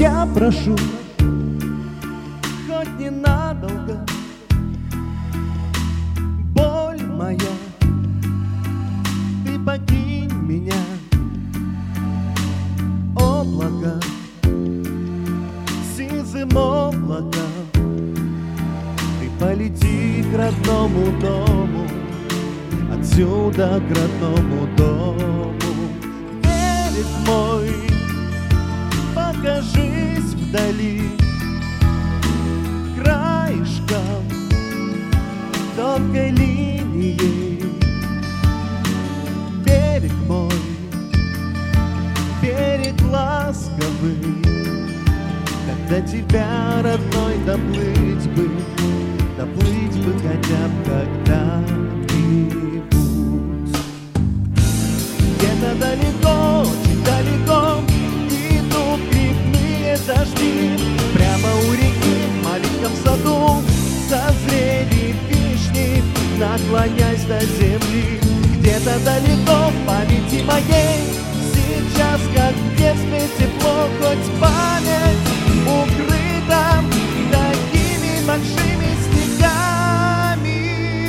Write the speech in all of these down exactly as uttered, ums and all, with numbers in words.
Я прошу, хоть ненадолго, боль моя, ты покинь меня. Облака, сизым облаком, ты полети к родному дому, отсюда к родному дому. Берег мой, покажись вдали, краешком, тонкой линией. Берег мой, берег ласковый, когда тебя, родной, доплыть бы, доплыть бы хотя бы когда-нибудь. Где-то далеко, очень далеко идут грибные дожди. Прямо у реки в маленьком саду созрели вишни, наклонясь до земли. Где-то далеко в памяти моей сейчас, как в детстве, тепло, хоть память укрыта такими большими снегами.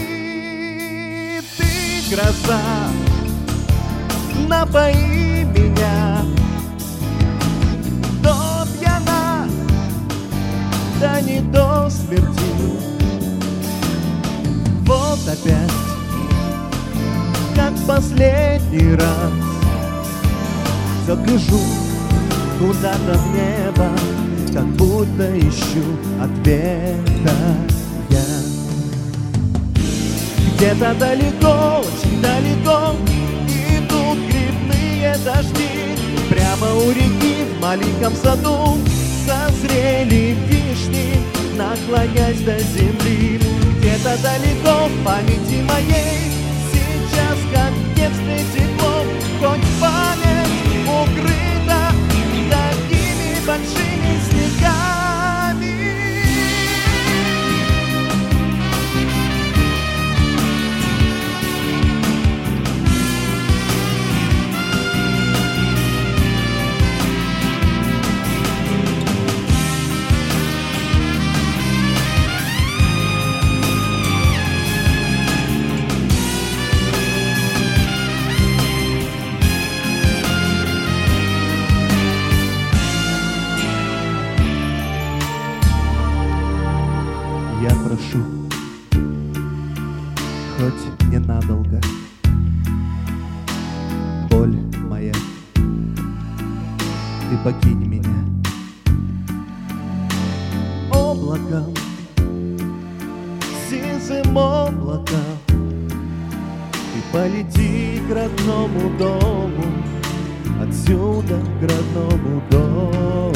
Ты, гроза, напои меня до пьяна, да не до смерти. Вот опять, как в последний раз, все гляжу куда-то в небо, как будто ищу ответа я. Где-то далеко, очень далеко идут грибные дожди. Прямо у реки в маленьком саду созрели вишни, наклонясь до земли. Где-то далеко в памяти моей сейчас, как в детстве, тепло, хоть память укрыта такими большими снегами. Я прошу, хоть ненадолго, боль моя, ты покинь меня. Облаком, сизым облаком, ты полети к родному дому, отсюда к родному дому.